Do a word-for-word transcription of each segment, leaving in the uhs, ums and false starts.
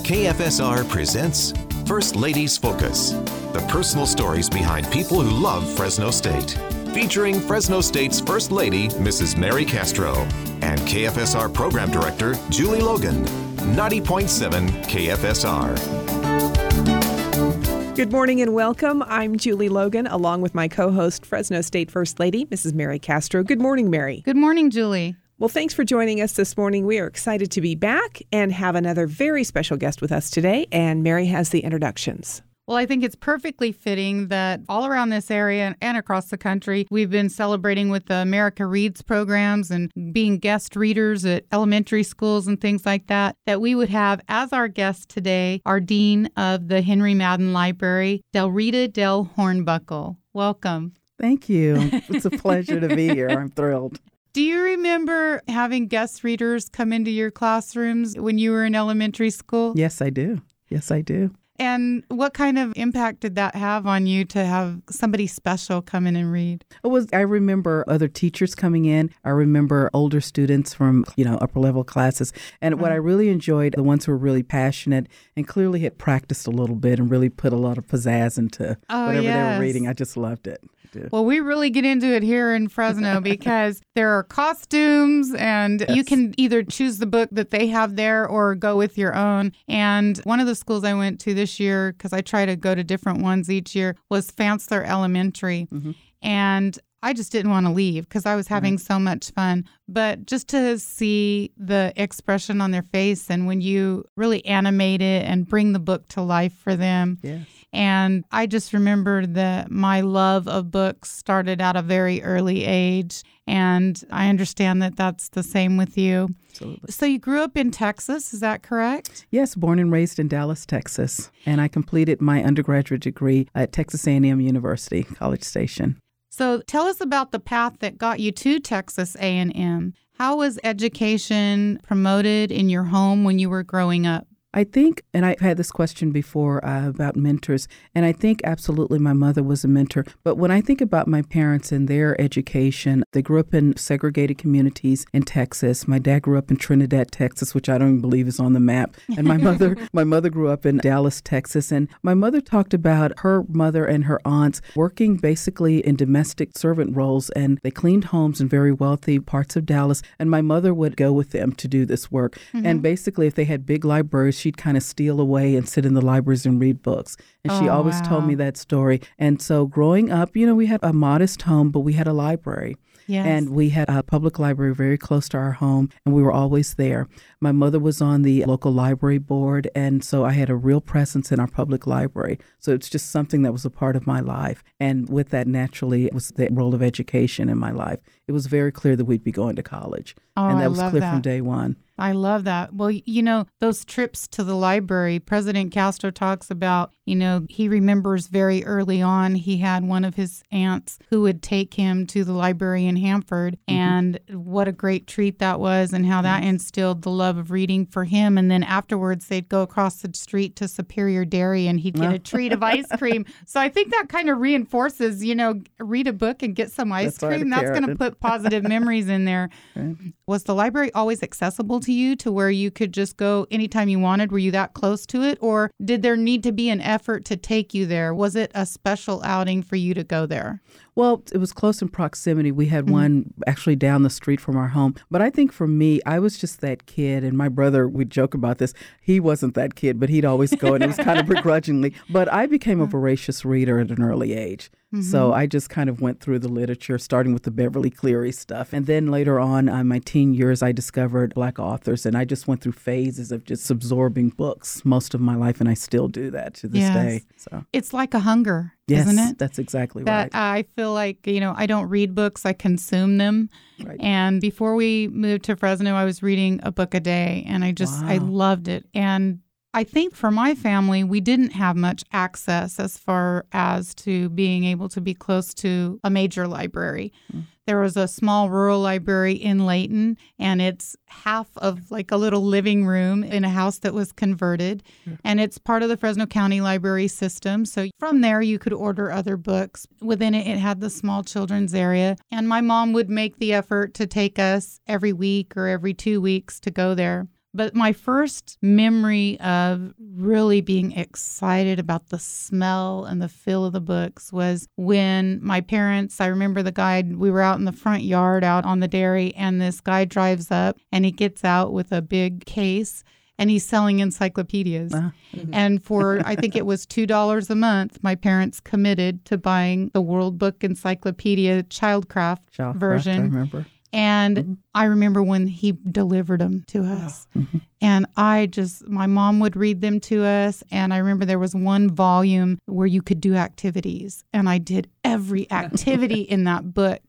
K F S R presents First Ladies Focus, the personal stories behind people who love Fresno State. Featuring Fresno State's First Lady, Missus Mary Castro, and K F S R Program Director, Julie Logan. ninety point seven K F S R. Good morning and welcome. I'm Julie Logan, along with my co-host, Fresno State First Lady, Missus Mary Castro. Good morning, Mary. Good morning, Julie. Well, thanks for joining us this morning. We are excited to be back and have another very special guest with us today, and Mary has the introductions. Well, I think it's perfectly fitting that all around this area and across the country, we've been celebrating with the America Reads programs and being guest readers at elementary schools and things like that, that we would have as our guest today, our Dean of the Henry Madden Library, Delrita Del Hornbuckle. Welcome. Thank you. It's a pleasure to be here. I'm thrilled. Do you remember having guest readers come into your classrooms when you were in elementary school? Yes, I do. Yes, I do. And what kind of impact did that have on you to have somebody special come in and read? It was. I remember other teachers coming in. I remember older students from, you know, upper level classes. And mm-hmm. what I really enjoyed, the ones who were really passionate and clearly had practiced a little bit and really put a lot of pizzazz into oh, whatever yes. they were reading. I just loved it. Well, we really get into it here in Fresno because there are costumes and yes. you can either choose the book that they have there or go with your own. And one of the schools I went to this year, because I try to go to different ones each year, was Fansler Elementary. Mm-hmm. And I just didn't want to leave because I was having right. so much fun. But just to see the expression on their face and when you really animate it and bring the book to life for them. Yes. And I just remember that my love of books started at a very early age. And I understand that that's the same with you. Absolutely. So you grew up in Texas, is that correct? Yes, born and raised in Dallas, Texas. And I completed my undergraduate degree at Texas A and M University, College Station. So tell us about the path that got you to Texas A and M. How was education promoted in your home when you were growing up? I think, and I've had this question before uh, about mentors, and I think absolutely my mother was a mentor. But when I think about my parents and their education, they grew up in segregated communities in Texas. My dad grew up in Trinidad, Texas, which I don't even believe is on the map. And my mother, my mother grew up in Dallas, Texas. And my mother talked about her mother and her aunts working basically in domestic servant roles, and they cleaned homes in very wealthy parts of Dallas. And my mother would go with them to do this work. Mm-hmm. And basically, if they had big libraries, she'd kind of steal away and sit in the libraries and read books. And she oh, always wow. told me that story. And so growing up, you know, we had a modest home, but we had a library. Yes. And we had a public library very close to our home, and we were always there. My mother was on the local library board, and so I had a real presence in our public library. So it's just something that was a part of my life. And with that, naturally, it was the role of education in my life. It was very clear that we'd be going to college. Oh, and that I was love clear that. from day one. I love that. Well, you know, those trips to the library, President Castro talks about, you know, he remembers very early on he had one of his aunts who would take him to the library in Hanford, mm-hmm. and what a great treat that was and how that instilled the love of reading for him. And then afterwards, they'd go across the street to Superior Dairy and he'd get a treat of ice cream. So I think that kind of reinforces, you know, read a book and get some ice That's cream. That's going to put positive memories in there. Right. Was the library always accessible to you to where you could just go anytime you wanted? Were you that close to it? Or did there need to be an effort to take you there? Was it a special outing for you to go there? Well, it was close in proximity. We had mm-hmm. one actually down the street from our home. But I think for me, I was just that kid. And my brother, we joke about this. He wasn't that kid, but he'd always go, and it was kind of begrudgingly. But I became a voracious reader at an early age. Mm-hmm. So I just kind of went through the literature, starting with the Beverly Cleary stuff. And then later on, in my teen years, I discovered Black authors. And I just went through phases of just absorbing books most of my life. And I still do that to this yes. day. So it's like a hunger, yes, isn't it? That's exactly that right. I feel like, you know, I don't read books, I consume them. Right. And before we moved to Fresno, I was reading a book a day, and I just, wow. I loved it. And I think for my family, we didn't have much access as far as to being able to be close to a major library. Mm. There was a small rural library in Layton, and it's half of like a little living room in a house that was converted. Yeah. And it's part of the Fresno County Library system. So from there, you could order other books. Within it, it had the small children's area. And my mom would make the effort to take us every week or every two weeks to go there. But my first memory of really being excited about the smell and the feel of the books was when my parents, I remember the guy, we were out in the front yard out on the dairy, and this guy drives up and he gets out with a big case and he's selling encyclopedias. Uh, mm-hmm. And for, I think it was two dollars a month, my parents committed to buying the World Book Encyclopedia Childcraft Childcraft, version. I remember. And mm-hmm. I remember when he delivered them to us. Mm-hmm. And I just, my mom would read them to us. And I remember there was one volume where you could do activities. And I did every activity in that book.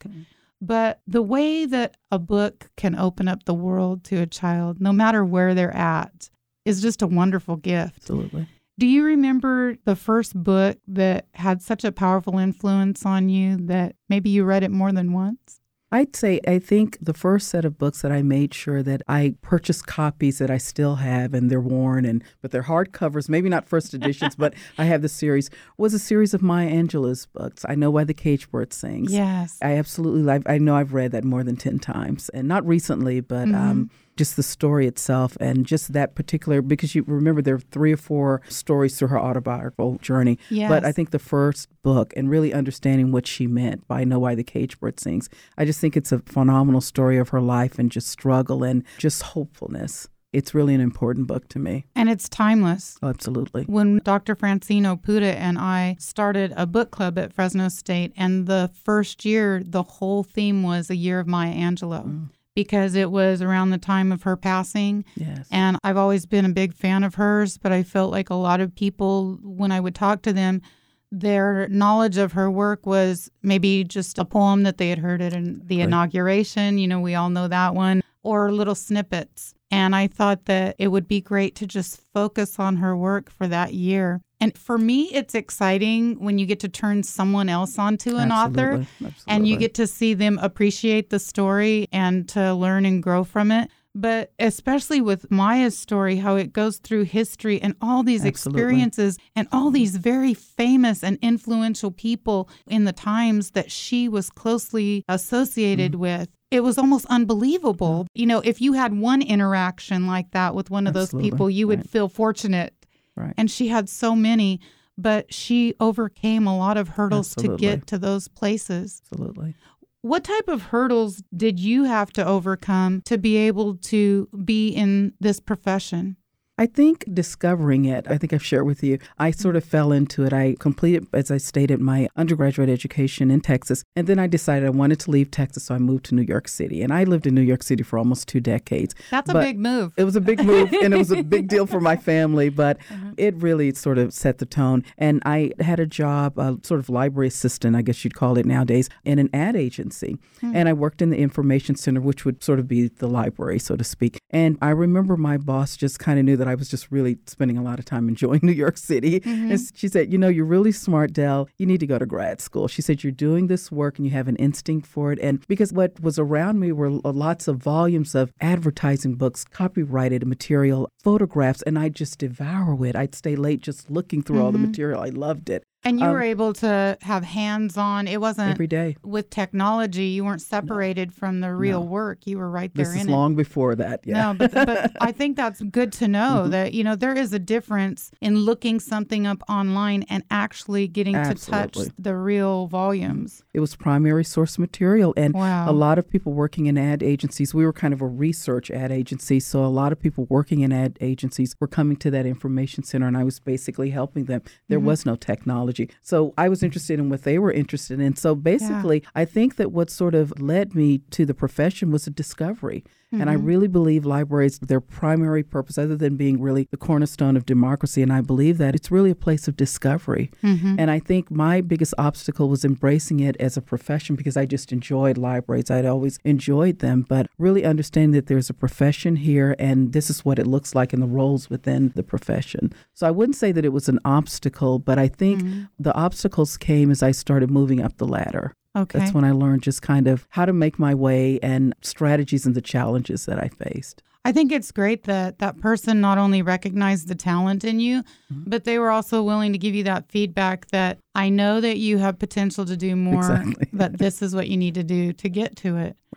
But the way that a book can open up the world to a child, no matter where they're at, is just a wonderful gift. Absolutely. Do you remember the first book that had such a powerful influence on you that maybe you read it more than once? I'd say I think the first set of books that I made sure that I purchased copies that I still have and they're worn and but they're hardcovers, maybe not first editions, but I have the series, was a series of Maya Angelou's books. I Know Why the Cage Bird Sings. Yes. I absolutely love, I know I've read that more than ten times, and not recently, but mm-hmm. um, just the story itself and just that particular, because you remember there are three or four stories through her autobiographical journey. Yes. But I think the first book and really understanding what she meant by I Know Why the Cage Bird Sings, I just think it's a phenomenal story of her life and just struggle and just hopefulness. It's really an important book to me. And it's timeless. Oh, absolutely. When Doctor Francine Oputa and I started a book club at Fresno State, and the first year, the whole theme was A Year of Maya Angelou. Mm. Because it was around the time of her passing. Yes. And I've always been a big fan of hers, but I felt like a lot of people, when I would talk to them, their knowledge of her work was maybe just a poem that they had heard at the right. inauguration. You know, we all know that one, or little snippets. And I thought that it would be great to just focus on her work for that year. And for me, it's exciting when you get to turn someone else onto an Absolutely. author Absolutely. and you get to see them appreciate the story and to learn and grow from it. But especially with Maya's story, how it goes through history and all these Absolutely. experiences and all these very famous and influential people in the times that she was closely associated mm-hmm. with. It was almost unbelievable. You know, if you had one interaction like that with one of Absolutely. those people, you would right. feel fortunate. Right. And she had so many, but she overcame a lot of hurdles Absolutely. to get to those places. Absolutely. What type of hurdles did you have to overcome to be able to be in this profession? I think discovering it, I think I've shared with you, I sort of fell into it. I completed, as I stated, my undergraduate education in Texas. And then I decided I wanted to leave Texas, so I moved to New York City. And I lived in New York City for almost two decades. That's a but big move. It was a big move, and it was a big deal for my family. But uh-huh. it really sort of set the tone. And I had a job, a sort of library assistant, I guess you'd call it nowadays, in an ad agency. Hmm. And I worked in the information center, which would sort of be the library, so to speak. And I remember my boss just kind of knew that I was just really spending a lot of time enjoying New York City. Mm-hmm. And she said, you know, you're really smart, Del. You need to go to grad school. She said, you're doing this work and you have an instinct for it. And because what was around me were lots of volumes of advertising books, copyrighted material, photographs, and I'd just devour it. I'd stay late just looking through mm-hmm. all the material. I loved it. And you um, were able to have hands-on. It wasn't every day. With technology. You weren't separated no. from the real no. work. You were right there this in it. This is long before that, yeah. No, but, but I think that's good to know mm-hmm. that, you know, there is a difference in looking something up online and actually getting Absolutely. to touch the real volumes. It was primary source material. And wow. a lot of people working in ad agencies, we were kind of a research ad agency. So a lot of people working in ad agencies were coming to that information center, and I was basically helping them. There mm-hmm. was no technology. So I was interested in what they were interested in. So basically, yeah. I think that what sort of led me to the profession was a discovery. Mm-hmm. And I really believe libraries, their primary purpose, other than being really the cornerstone of democracy, and I believe that it's really a place of discovery. Mm-hmm. And I think my biggest obstacle was embracing it as a profession because I just enjoyed libraries. I'd always enjoyed them, but really understanding that there's a profession here and this is what it looks like in the roles within the profession. So I wouldn't say that it was an obstacle, but I think mm-hmm. the obstacles came as I started moving up the ladder. Okay. That's when I learned just kind of how to make my way and strategies and the challenges that I faced. I think it's great that that person not only recognized the talent in you, mm-hmm. but they were also willing to give you that feedback that I know that you have potential to do more, exactly. but this is what you need to do to get to it. Right.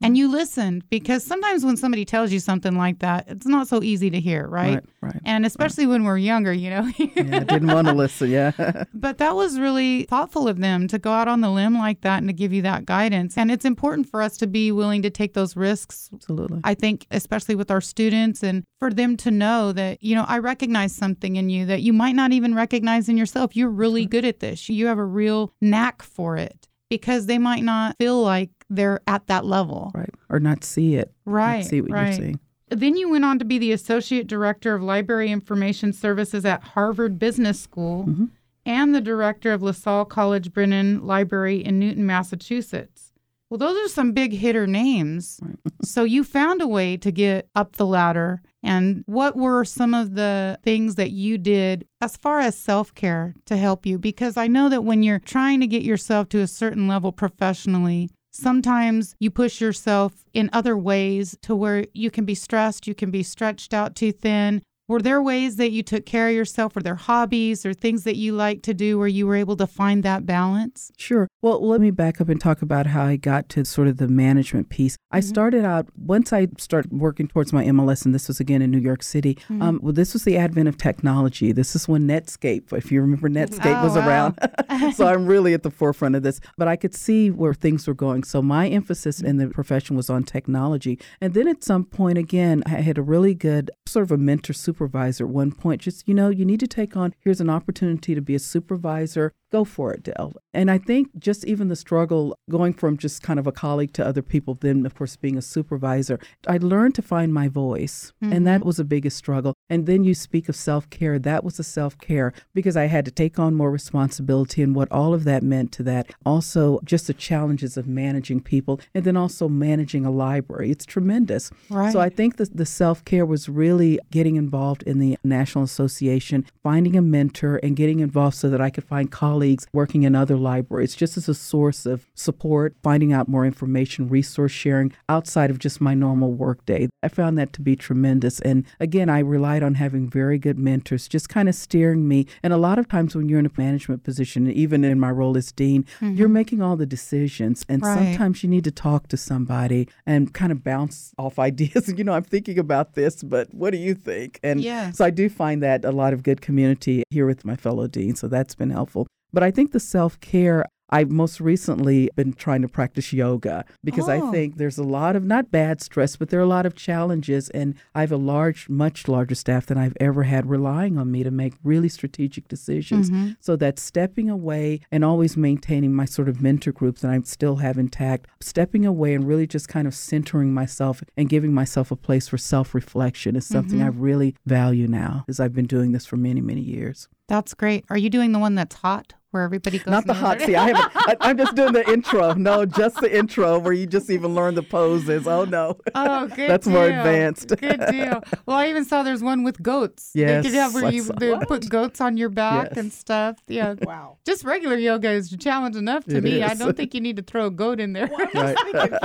And you listened, because sometimes when somebody tells you something like that, it's not so easy to hear, right? Right, right. And especially right. when we're younger, you know. Yeah, I didn't want to listen, yeah. But that was really thoughtful of them to go out on the limb like that and to give you that guidance. And it's important for us to be willing to take those risks. Absolutely. I think, especially with our students, and for them to know that, you know, I recognize something in you that you might not even recognize in yourself. You're really good at this. You have a real knack for it, because they might not feel like they're at that level. Right. Or not see it. Right. Not see what right. you're seeing. Then you went on to be the Associate Director of Library Information Services at Harvard Business School mm-hmm. and the Director of LaSalle College Brennan Library in Newton, Massachusetts. Well, those are some big hitter names. Right. So you found a way to get up the ladder. And what were some of the things that you did as far as self-care to help you? Because I know that when you're trying to get yourself to a certain level professionally, sometimes you push yourself in other ways to where you can be stressed, you can be stretched out too thin. Were there ways that you took care of yourself? Were there hobbies or things that you like to do where you were able to find that balance? Sure. Well, let me back up and talk about how I got to sort of the management piece. I mm-hmm. started out, once I started working towards my M L S, and this was again in New York City, mm-hmm. um, well, this was the advent of technology. This is when Netscape, if you remember Netscape, oh, was wow. around. So I'm really at the forefront of this. But I could see where things were going. So my emphasis in the profession was on technology. And then at some point, again, I had a really good sort of a mentor supervisor at one point. Just, you know, you need to take on, here's an opportunity to be a supervisor. Go for it, Del. And I think just even the struggle going from just kind of a colleague to other people, then of course being a supervisor, I learned to find my voice. Mm-hmm. And that was the biggest struggle. And then you speak of self-care. That was a self-care because I had to take on more responsibility and what all of that meant to that. Also, just the challenges of managing people and then also managing a library. It's tremendous. Right. So I think the, the self-care was really getting involved in the National Association, finding a mentor and getting involved so that I could find colleagues working in other libraries, just as a source of support, finding out more information, resource sharing outside of just my normal workday. I found that to be tremendous. And again, I relied on having very good mentors, just kind of steering me. And a lot of times when you're in a management position, even in my role as dean, mm-hmm. you're making all the decisions. And right. sometimes you need to talk to somebody and kind of bounce off ideas. You know, I'm thinking about this, but what do you think? And yeah. so I do find that a lot of good community here with my fellow deans. So that's been helpful. But I think the self-care, I've most recently been trying to practice yoga because oh. I think there's a lot of, not bad stress, but there are a lot of challenges. And I have a large, much larger staff than I've ever had relying on me to make really strategic decisions. Mm-hmm. So that stepping away and always maintaining my sort of mentor groups that I still have intact, stepping away and really just kind of centering myself and giving myself a place for self-reflection is something mm-hmm. I really value now as I've been doing this for many, many years. That's great. Are you doing the one that's hot, where everybody goes? Not the hot. See, I haven't. I, I'm just doing the intro. No, just the intro where you just even learn the poses. Oh no. Oh, good. That's deal. more advanced. Good deal. Well, I even saw there's one with goats. Yes. They could have where you they put goats on your back yes. and stuff. Yeah. Wow. Just regular yoga is a challenge enough to It me. is. I don't think you need to throw a goat in there. Right.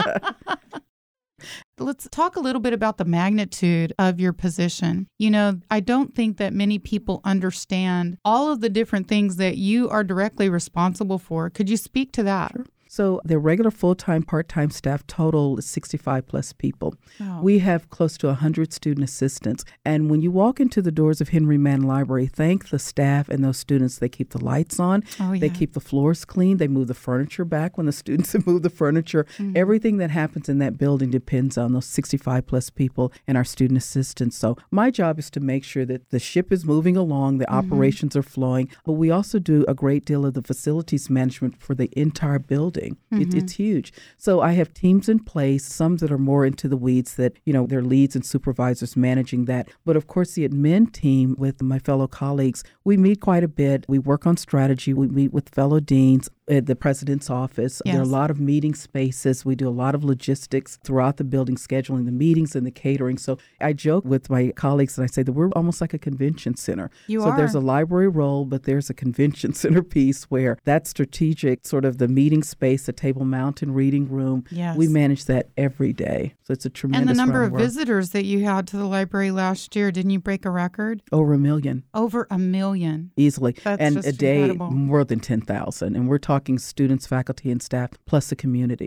Let's talk a little bit about the magnitude of your position. You know, I don't think that many people understand all of the different things that you are directly responsible for. Could you speak to that? Sure. So the regular full-time, part-time staff total is sixty-five plus people. Oh. We have close to one hundred student assistants. And when you walk into the doors of Henry Mann Library, thank the staff and those students. They keep the lights on. Oh, yeah. They keep the floors clean. They move the furniture back when the students have moved the furniture. Mm-hmm. Everything that happens in that building depends on those sixty-five plus people and our student assistants. So my job is to make sure that the ship is moving along, the mm-hmm. operations are flowing, but we also do a great deal of the facilities management for the entire building. Mm-hmm. It, it's huge. So I have teams in place, some that are more into the weeds that, you know, they're leads and supervisors managing that. But of course, the admin team with my fellow colleagues, we meet quite a bit. We work on strategy. We meet with fellow deans at the president's office. Yes. There are a lot of meeting spaces. We do a lot of logistics throughout the building, scheduling the meetings and the catering. So I joke with my colleagues and I say that we're almost like a convention center. You so are. There's a library role, but there's a convention center piece where that strategic sort of the meeting space, the Table Mountain reading room, yes. we manage that every day. So it's a tremendous And the number run of work. visitors that you had to the library last year, didn't you break a record? Over a million. Over a million. Easily. That's and just a day, incredible. more than ten thousand. And we're talking students, faculty, and staff, plus the community.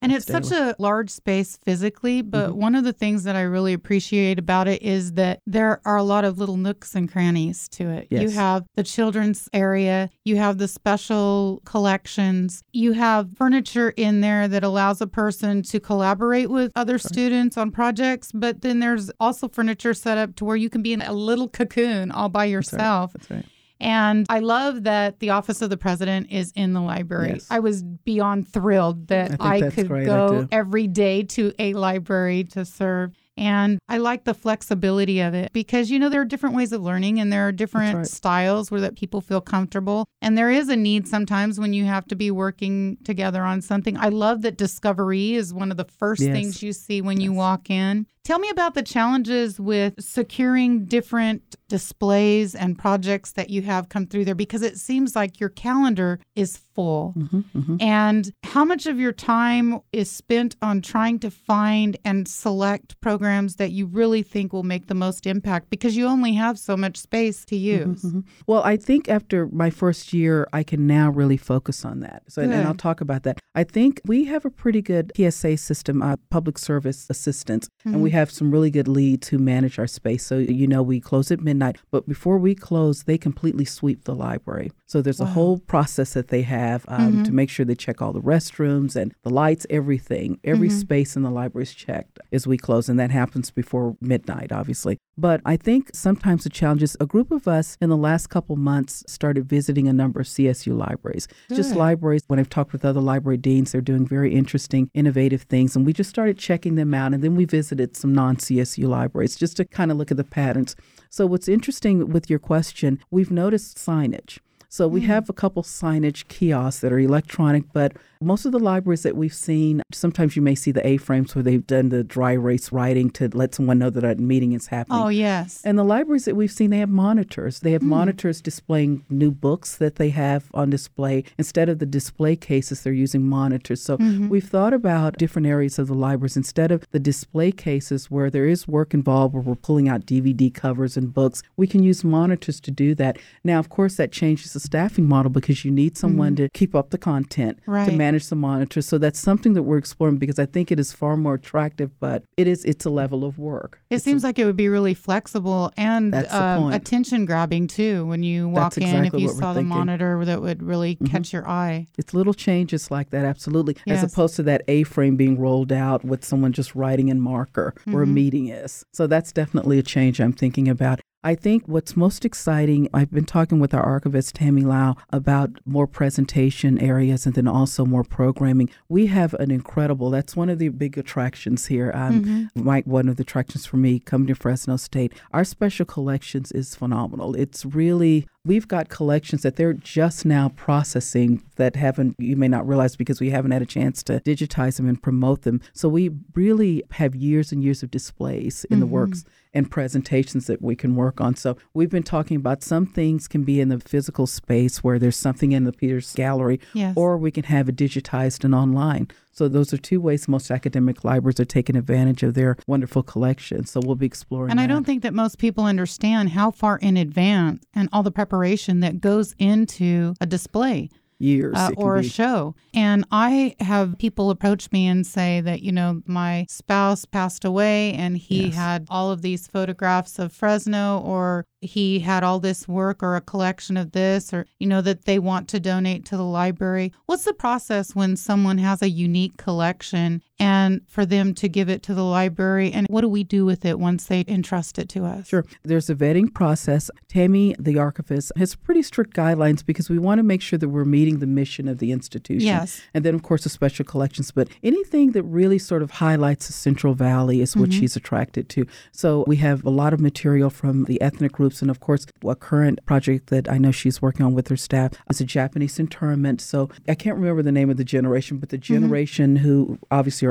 And it's such a large space physically, but mm-hmm. one of the things that I really appreciate about it is that there are a lot of little nooks and crannies to it. Yes. You have the children's area, you have the special collections, you have furniture in there that allows a person to collaborate with other Sorry. students on projects, but then there's also furniture set up to where you can be in a little cocoon all by yourself. That's right. That's right. And I love that the Office of the President is in the library. Yes. I was beyond thrilled that I, I could great. go I every day to a library to serve. And I like the flexibility of it because, you know, there are different ways of learning and there are different right. styles where that people feel comfortable. And there is a need sometimes when you have to be working together on something. I love that discovery is one of the first yes. things you see when you yes. walk in. Tell me about the challenges with securing different displays and projects that you have come through there, because it seems like your calendar is full. Mm-hmm, mm-hmm. And how much of your time is spent on trying to find and select programs that you really think will make the most impact, because you only have so much space to use? Mm-hmm, mm-hmm. Well, I think after my first year, I can now really focus on that. So, and, and I'll talk about that. I think we have a pretty good P S A system, uh, public service assistance, mm-hmm. and we have some really good leads who manage our space. So, you know, we close at midnight, but before we close, they completely sweep the library. So there's wow. a whole process that they have um, mm-hmm. to make sure they check all the restrooms and the lights, everything. Every mm-hmm. space in the library is checked as we close, and that happens before midnight, obviously. But I think sometimes the challenge is a group of us in the last couple months started visiting a number of C S U libraries. Good. Just libraries. When I've talked with other library deans, they're doing very interesting, innovative things. And we just started checking them out. And then we visited some non-C S U libraries just to kind of look at the patterns. So what's interesting with your question, we've noticed signage. So we mm. have a couple signage kiosks that are electronic, but most of the libraries that we've seen, sometimes you may see the A-frames where they've done the dry erase writing to let someone know that a meeting is happening. Oh, yes. And the libraries that we've seen, they have monitors. They have mm. monitors displaying new books that they have on display. Instead of the display cases, they're using monitors. So mm-hmm. we've thought about different areas of the libraries. Instead of the display cases where there is work involved, where we're pulling out D V D covers and books, we can use monitors to do that. Now, of course, that changes the staffing model because you need someone mm-hmm. to keep up the content, right. to manage the monitors. So that's something that we're exploring because I think it is far more attractive, but it is it's a level of work. It it's seems a, like it would be really flexible and uh, attention grabbing too when you walk that's in. Exactly if you saw the thinking. monitor that would really mm-hmm. catch your eye. It's little changes like that, absolutely, yes. as opposed to that A-frame being rolled out with someone just writing in marker mm-hmm. where a meeting is. So that's definitely a change I'm thinking about. I think what's most exciting, I've been talking with our archivist, Tammy Lau, about more presentation areas and then also more programming. We have an incredible, that's one of the big attractions here. Um, mm-hmm. Mike, one of the attractions for me coming to Fresno State, our special collections is phenomenal. It's really, we've got collections that they're just now processing that haven't, you may not realize because we haven't had a chance to digitize them and promote them. So we really have years and years of displays in mm-hmm. the works and presentations that we can work on. So we've been talking about some things can be in the physical space where there's something in the Peters Gallery, yes. or we can have it digitized and online. So those are two ways most academic libraries are taking advantage of their wonderful collections. So we'll be exploring And that. I don't think that most people understand how far in advance and all the preparation that goes into a display. Years uh, or be. a show. And I have people approach me and say that, you know, my spouse passed away and he yes. had all of these photographs of Fresno, or he had all this work or a collection of this, or, you know, that they want to donate to the library. What's the process when someone has a unique collection and for them to give it to the library? And what do we do with it once they entrust it to us? Sure. There's a vetting process. Tammy, the archivist, has pretty strict guidelines because we want to make sure that we're meeting the mission of the institution. Yes. And then, of course, the special collections. But anything that really sort of highlights the Central Valley is what mm-hmm. she's attracted to. So we have a lot of material from the ethnic groups. And, of course, a current project that I know she's working on with her staff is a Japanese internment. So I can't remember the name of the generation, but the generation mm-hmm. who obviously are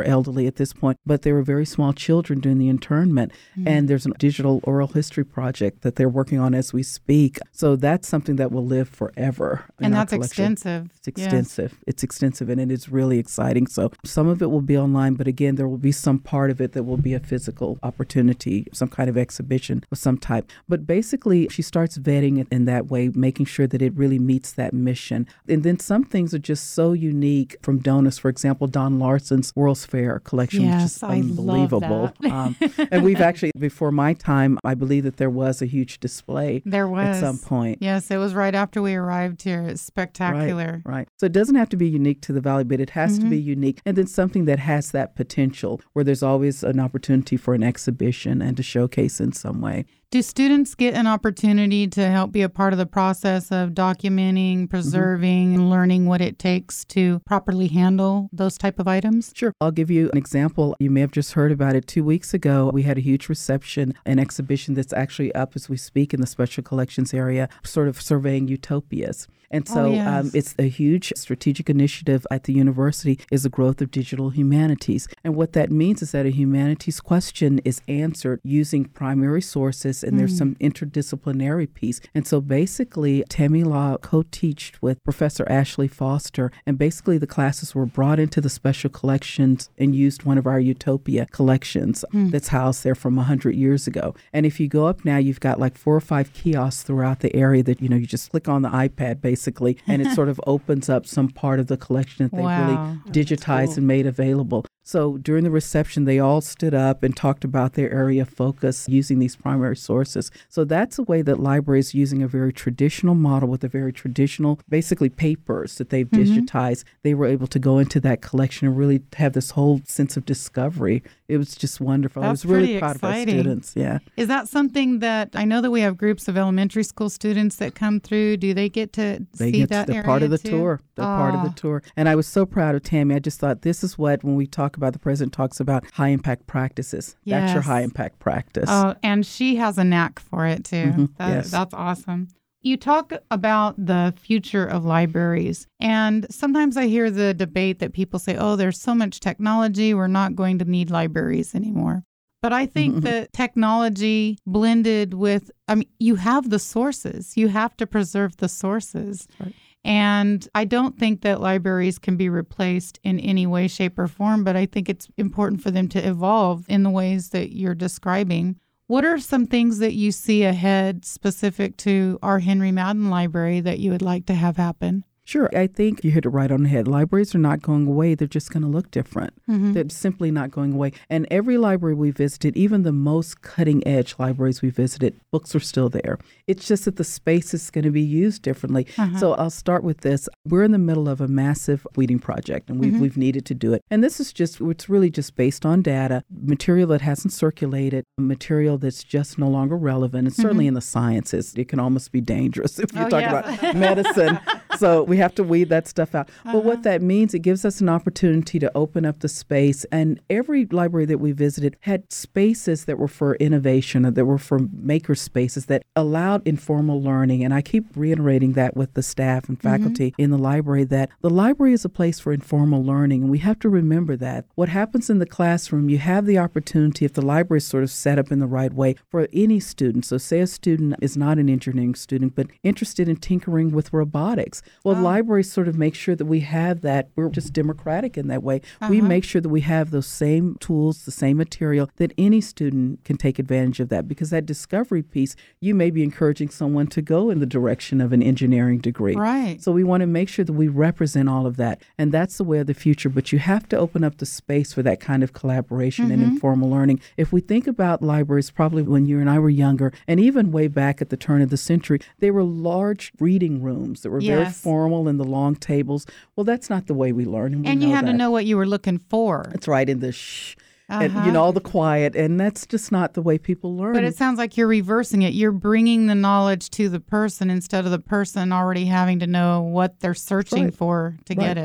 they're elderly at this point, but they were very small children during the internment. Mm-hmm. And there's a digital oral history project that they're working on as we speak. So that's something that will live forever. And that's extensive. It's extensive. Yes. It's extensive, and it is really exciting. So some of it will be online, but again, there will be some part of it that will be a physical opportunity, some kind of exhibition of some type. But basically, she starts vetting it in that way, making sure that it really meets that mission. And then some things are just so unique from donors. For example, Don Larson's World's Fair collection, yes, which is I unbelievable. um, and we've actually, before my time, I believe that there was a huge display. There was. At some point. Yes, it was right after we arrived here. It's spectacular. Right, right. So it doesn't have to be unique to the Valley, but it has mm-hmm. to be unique. And then something that has that potential where there's always an opportunity for an exhibition and to showcase in some way. Do students get an opportunity to help be a part of the process of documenting, preserving, mm-hmm. and learning what it takes to properly handle those type of items? Sure. I'll give you an example. You may have just heard about it. Two weeks ago, we had a huge reception, an exhibition that's actually up as we speak in the Special Collections area, sort of surveying utopias. And so oh, yes. um, it's a huge strategic initiative at the university is the growth of digital humanities. And what that means is that a humanities question is answered using primary sources, and mm. there's some interdisciplinary piece. And so basically, Tammy Law co-teached with Professor Ashley Foster, and basically the classes were brought into the Special Collections and used one of our Utopia collections mm. that's housed there from one hundred years ago. And if you go up now, you've got like four or five kiosks throughout the area that, you know, you just click on the iPad, basically. Basically, and it sort of opens up some part of the collection that they've wow. really digitized cool. and made available. So during the reception, they all stood up and talked about their area of focus using these primary sources. So that's a way that libraries using a very traditional model with a very traditional, basically papers that they've mm-hmm. digitized, they were able to go into that collection and really have this whole sense of discovery. It was just wonderful. That's I was really proud exciting. of our students. Yeah. Is that something that, I know that we have groups of elementary school students that come through. Do they get to they see get that to, area part of the too? tour. They're oh. part of the tour. And I was so proud of Tammy. I just thought this is what, when we talk about, the president talks about high impact practices. Yes. That's your high impact practice. Oh, and she has a knack for it too. Mm-hmm. That, yes. That's awesome. You talk about the future of libraries, and sometimes I hear the debate that people say, oh, there's so much technology, we're not going to need libraries anymore. But I think mm-hmm. that technology blended with, I mean, you have the sources. You have to preserve the sources. Right. And I don't think that libraries can be replaced in any way, shape, or form, but I think it's important for them to evolve in the ways that you're describing. What are some things that you see ahead specific to our Henry Madden Library that you would like to have happen? Sure. I think you hit it right on the head. Libraries are not going away. They're just going to look different. Mm-hmm. They're simply not going away. And every library we visited, even the most cutting edge libraries we visited, books are still there. It's just that the space is going to be used differently. Uh-huh. So I'll start with this. We're in the middle of a massive weeding project, and we've, mm-hmm. we've needed to do it. And this is just, it's really just based on data, material that hasn't circulated, material that's just no longer relevant. And certainly mm-hmm. in the sciences, it can almost be dangerous if you're oh, talking yeah. about medicine. So we have to weed that stuff out. Uh-huh. But what that means, it gives us an opportunity to open up the space. And every library that we visited had spaces that were for innovation, that were for maker spaces that allowed informal learning. And I keep reiterating that with the staff and faculty mm-hmm. in the library, that the library is a place for informal learning. And we have to remember that. What happens in the classroom, you have the opportunity, if the library is sort of set up in the right way, for any student. So say a student is not an engineering student, but interested in tinkering with robotics. Well, oh. libraries sort of make sure that we have that. We're just democratic in that way. Uh-huh. We make sure that we have those same tools, the same material, that any student can take advantage of that. Because that discovery piece, you may be encouraging someone to go in the direction of an engineering degree. Right. So we want to make sure that we represent all of that. And that's the way of the future. But you have to open up the space for that kind of collaboration mm-hmm. and informal learning. If we think about libraries, probably when you and I were younger, and even way back at the turn of the century, they were large reading rooms that were yes. very formal and the long tables. Well, that's not the way we learn. And, we and you know had that. to know what you were looking for. That's right, in the shh. Uh-huh. And, you know, all the quiet. And that's just not the way people learn. But it sounds like you're reversing it. You're bringing the knowledge to the person instead of the person already having to know what they're searching right. for to right. get it.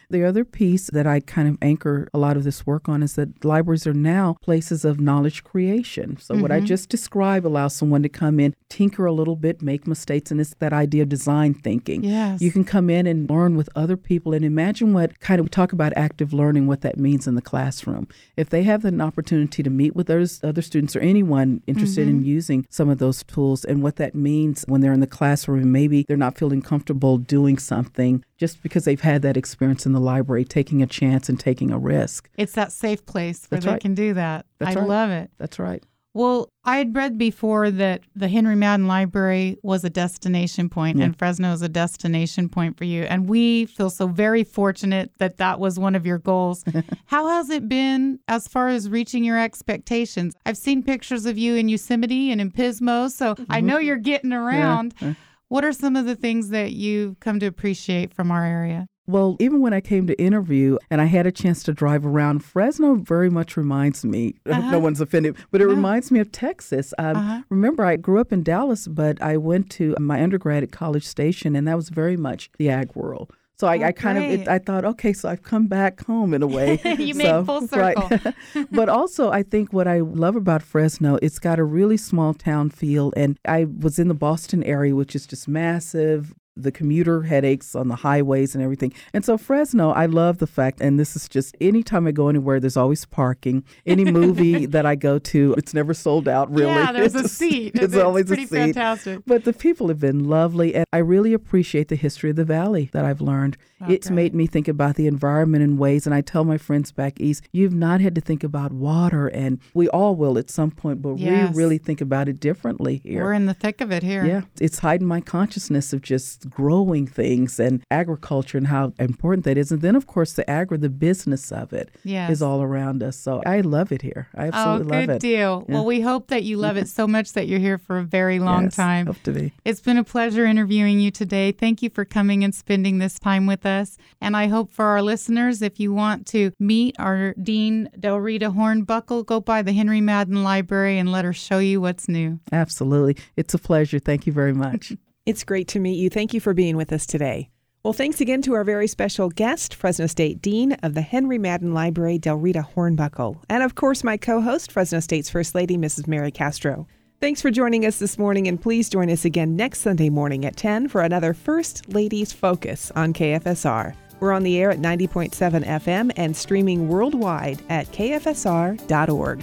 The other piece that I kind of anchor a lot of this work on is that libraries are now places of knowledge creation. So mm-hmm. what I just described allows someone to come in, tinker a little bit, make mistakes, and it's that idea of design thinking. Yes. You can come in and learn with other people and imagine what kind of, we talk about active learning, what that means in the classroom. If they have an opportunity to meet with those other students or anyone interested mm-hmm. in using some of those tools and what that means when they're in the classroom, maybe they're not feeling comfortable doing something just because they've had that experience in the library, taking a chance and taking a risk. It's that safe place where That's they right. can do that. That's I right. love it. That's right. Well, I had read before that the Henry Madden Library was a destination point, Yeah. and Fresno is a destination point for you. And we feel so very fortunate that that was one of your goals. How has it been as far as reaching your expectations? I've seen pictures of you in Yosemite and in Pismo, so mm-hmm. I know you're getting around. Yeah. What are some of the things that you've come to appreciate from our area? Well, even when I came to interview and I had a chance to drive around, Fresno very much reminds me, I hope Uh-huh. no one's offended, but it No. reminds me of Texas. Um, Uh-huh. Remember, I grew up in Dallas, but I went to my undergrad at College Station, and that was very much the ag world. So I, Oh, I kind great. of, it, I thought, okay, so I've come back home in a way. You so, made full circle. Right. But also, I think what I love about Fresno, it's got a really small town feel. And I was in the Boston area, which is just massive, the commuter headaches on the highways and everything. And so Fresno, I love the fact, and this is just anytime I go anywhere, there's always parking. Any movie that I go to, it's never sold out, really. Yeah, there's it's a seat. It's, It's always pretty a seat. fantastic. But the people have been lovely, and I really appreciate the history of the valley that I've learned. Oh, it's great. made me think about the environment in ways, and I tell my friends back east, you've not had to think about water, and we all will at some point, but Yes. we really think about it differently here. We're in the thick of it here. Yeah, it's heightened my consciousness of just growing things and agriculture and how important that is. And then, of course, the agri, the business of it Yes. is all around us. So I love it here. I absolutely oh, love good it. deal. Yeah. Well, we hope that you love it so much that you're here for a very long Yes, time. hope to be. It's been a pleasure interviewing you today. Thank you for coming and spending this time with us. And I hope for our listeners, if you want to meet our Dean Del Rita Hornbuckle, go by the Henry Madden Library and let her show you what's new. Absolutely. It's a pleasure. Thank you very much. It's great to meet you. Thank you for being with us today. Well, thanks again to our very special guest, Fresno State Dean of the Henry Madden Library, Del Rita Hornbuckle. And of course, my co-host, Fresno State's First Lady, Missus Mary Castro. Thanks for joining us this morning, and please join us again next Sunday morning at ten for another First Ladies Focus on K F S R. We're on the air at ninety point seven F M and streaming worldwide at K F S R dot org.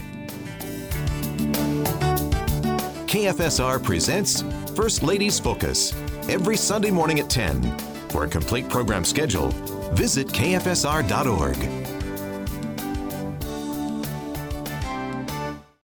K F S R presents First Ladies Focus every Sunday morning at ten. For a complete program schedule, visit K F S R dot org.